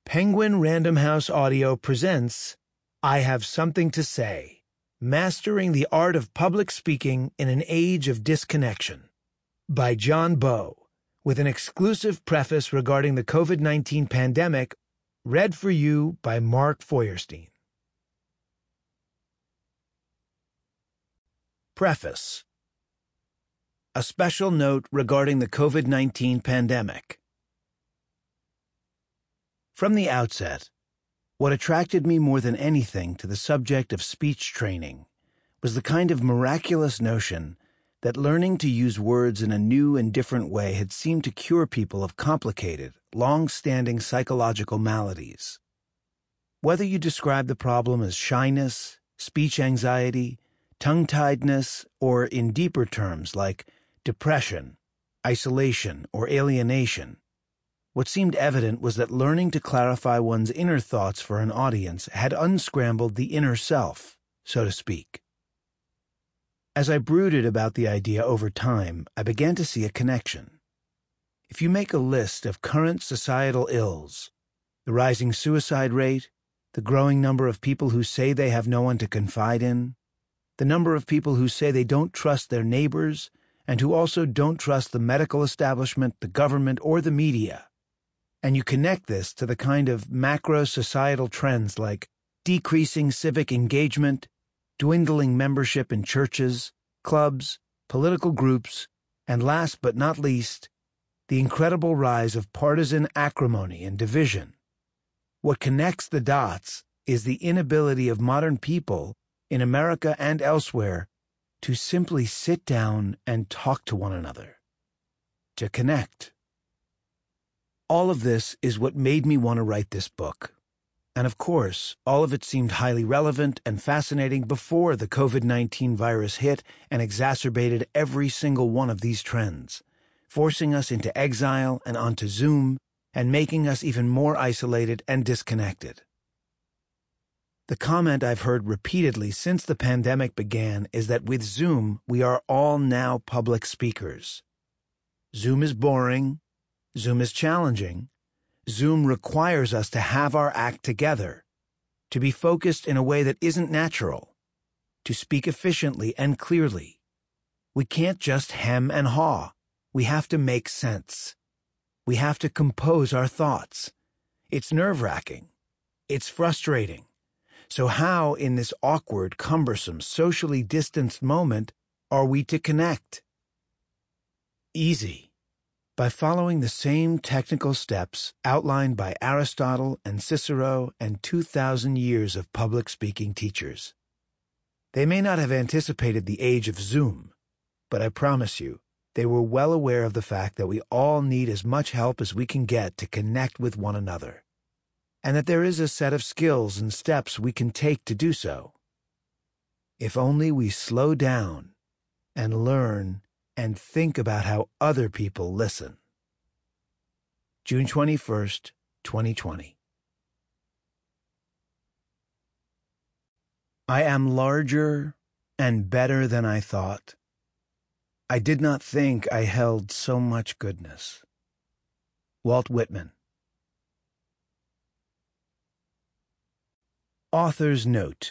Penguin Random House Audio presents I Have Something to Say, Mastering the Art of Public Speaking in an Age of Disconnection, by John Bowe, with an exclusive preface regarding the COVID-19 pandemic, read for you by Mark Feuerstein. Preface. A special note regarding the COVID-19 pandemic. From the outset, what attracted me more than anything to the subject of speech training was the kind of miraculous notion that learning to use words in a new and different way had seemed to cure people of complicated, long-standing psychological maladies. Whether you describe the problem as shyness, speech anxiety, tongue-tiedness, or in deeper terms like depression, isolation, or alienation, what seemed evident was that learning to clarify one's inner thoughts for an audience had unscrambled the inner self, so to speak. As I brooded about the idea over time, I began to see a connection. If you make a list of current societal ills, the rising suicide rate, the growing number of people who say they have no one to confide in, the number of people who say they don't trust their neighbors and who also don't trust the medical establishment, the government, or the media, and you connect this to the kind of macro-societal trends like decreasing civic engagement, dwindling membership in churches, clubs, political groups, and last but not least, the incredible rise of partisan acrimony and division. What connects the dots is the inability of modern people, in America and elsewhere, to simply sit down and talk to one another, to connect. All of this is what made me want to write this book. And of course, all of it seemed highly relevant and fascinating before the COVID-19 virus hit and exacerbated every single one of these trends, forcing us into exile and onto Zoom and making us even more isolated and disconnected. The comment I've heard repeatedly since the pandemic began is that with Zoom, we are all now public speakers. Zoom is boring. Zoom is challenging. Zoom requires us to have our act together, to be focused in a way that isn't natural, to speak efficiently and clearly. We can't just hem and haw. We have to make sense. We have to compose our thoughts. It's nerve-wracking. It's frustrating. So how, in this awkward, cumbersome, socially distanced moment, are we to connect? Easy. By following the same technical steps outlined by Aristotle and Cicero and 2,000 years of public speaking teachers. They may not have anticipated the age of Zoom, but I promise you, they were well aware of the fact that we all need as much help as we can get to connect with one another, and that there is a set of skills and steps we can take to do so. If only we slow down and learn and think about how other people listen. June 21st, 2020. I am larger and better than I thought. I did not think I held so much goodness. Walt Whitman. Author's note.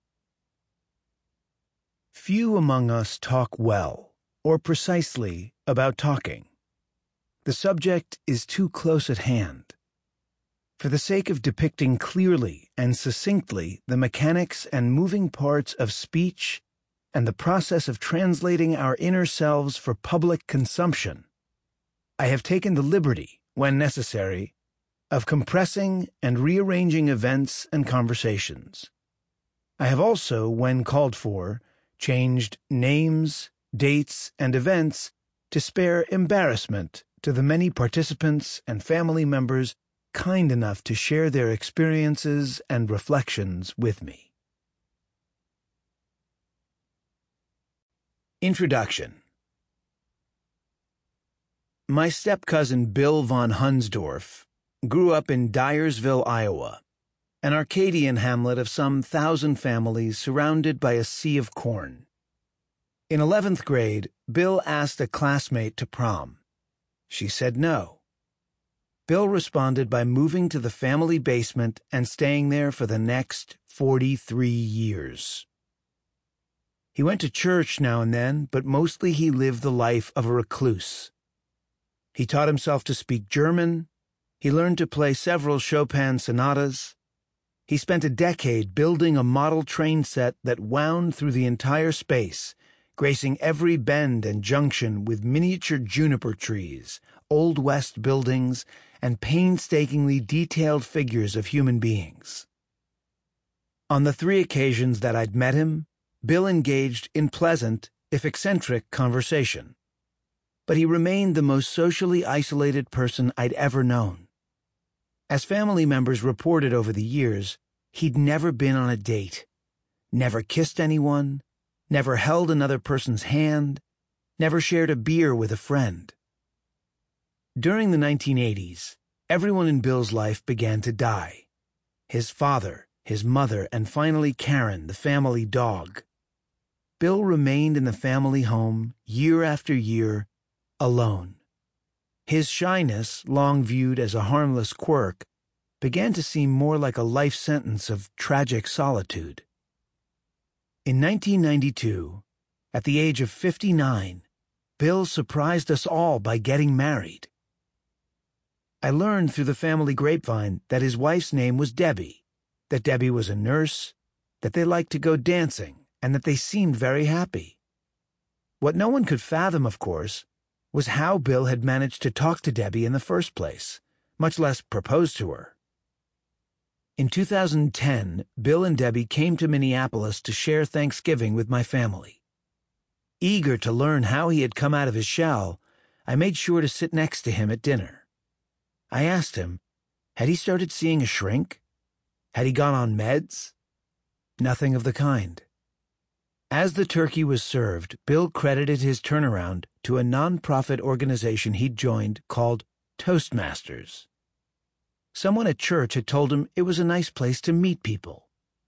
Few among us talk well, or precisely about talking. The subject is too close at hand. For the sake of depicting clearly and succinctly the mechanics and moving parts of speech and the process of translating our inner selves for public consumption, I have taken the liberty, when necessary, of compressing and rearranging events and conversations. I have also, when called for, changed names, dates, and events to spare embarrassment to the many participants and family members kind enough to share their experiences and reflections with me. Introduction. My step-cousin Bill von Hunsdorf grew up in Dyersville, Iowa, an Arcadian hamlet of some 1,000 families surrounded by a sea of corn. In 11th grade, Bill asked a classmate to prom. She said no. Bill responded by moving to the family basement and staying there for the next 43 years. He went to church now and then, but mostly he lived the life of a recluse. He taught himself to speak German. He learned to play several Chopin sonatas. He spent a decade building a model train set that wound through the entire space, gracing every bend and junction with miniature juniper trees, Old West buildings, and painstakingly detailed figures of human beings. On the 3 occasions that I'd met him, Bill engaged in pleasant, if eccentric, conversation. But he remained the most socially isolated person I'd ever known. As family members reported over the years, he'd never been on a date, never kissed anyone, never held another person's hand, never shared a beer with a friend. During the 1980s, everyone in Bill's life began to die. His father, his mother, and finally Karen, the family dog. Bill remained in the family home year after year, alone. His shyness, long viewed as a harmless quirk, began to seem more like a life sentence of tragic solitude. In 1992, at the age of 59, Bill surprised us all by getting married. I learned through the family grapevine that his wife's name was Debbie, that Debbie was a nurse, that they liked to go dancing, and that they seemed very happy. What no one could fathom, of course, was how Bill had managed to talk to Debbie in the first place, much less propose to her. In 2010, Bill and Debbie came to Minneapolis to share Thanksgiving with my family. Eager to learn how he had come out of his shell, I made sure to sit next to him at dinner. I asked him, had he started seeing a shrink? Had he gone on meds? Nothing of the kind. As the turkey was served, Bill credited his turnaround to a non-profit organization he'd joined called Toastmasters. Someone at church had told him it was a nice place to meet people.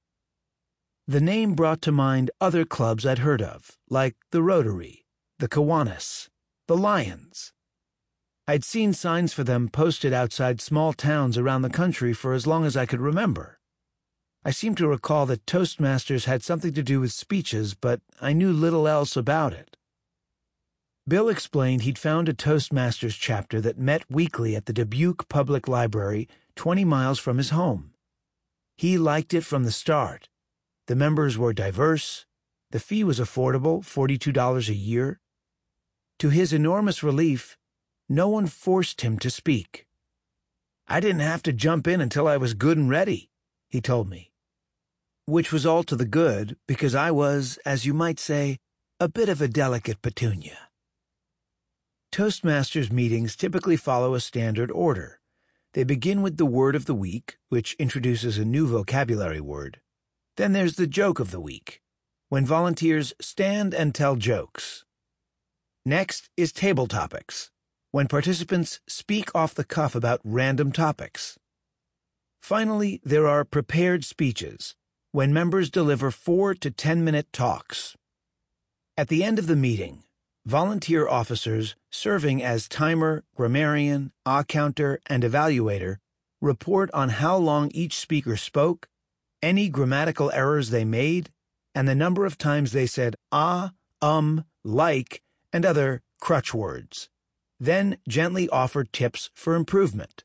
The name brought to mind other clubs I'd heard of, like the Rotary, the Kiwanis, the Lions. I'd seen signs for them posted outside small towns around the country for as long as I could remember. I seem to recall that Toastmasters had something to do with speeches, but I knew little else about it. Bill explained he'd found a Toastmasters chapter that met weekly at the Dubuque Public Library 20 miles from his home. He liked it from the start. The members were diverse. The fee was affordable, $42 a year. To his enormous relief, no one forced him to speak. I didn't have to jump in until I was good and ready, he told me. Which was all to the good, because I was, as you might say, a bit of a delicate petunia. Toastmasters meetings typically follow a standard order. They begin with the word of the week, which introduces a new vocabulary word. Then there's the joke of the week, when volunteers stand and tell jokes. Next is table topics, when participants speak off the cuff about random topics. Finally, there are prepared speeches, when members deliver 4 to 10-minute talks. At the end of the meeting, volunteer officers serving as timer, grammarian, counter, and evaluator report on how long each speaker spoke, any grammatical errors they made, and the number of times they said like, and other crutch words, then gently offer tips for improvement.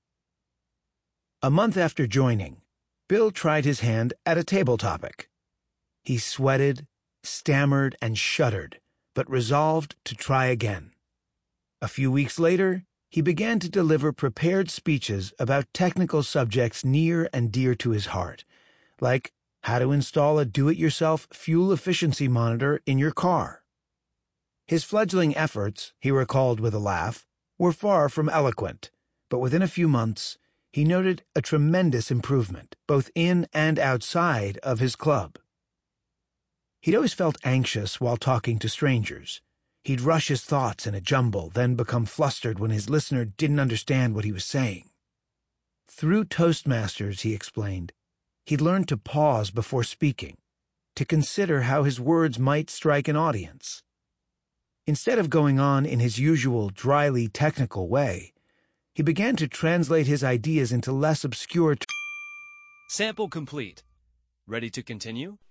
A month after joining, Bill tried his hand at a table topic. He sweated, stammered, and shuddered, but resolved to try again. A few weeks later, he began to deliver prepared speeches about technical subjects near and dear to his heart, like how to install a do-it-yourself fuel efficiency monitor in your car. His fledgling efforts, he recalled with a laugh, were far from eloquent, but within a few months, he noted a tremendous improvement, both in and outside of his club. He'd always felt anxious while talking to strangers. He'd rush his thoughts in a jumble, then become flustered when his listener didn't understand what he was saying. Through Toastmasters, he explained, he'd learned to pause before speaking, to consider how his words might strike an audience. Instead of going on in his usual dryly technical way, He began to translate his ideas into less obscure terms. Sample complete. Ready to continue?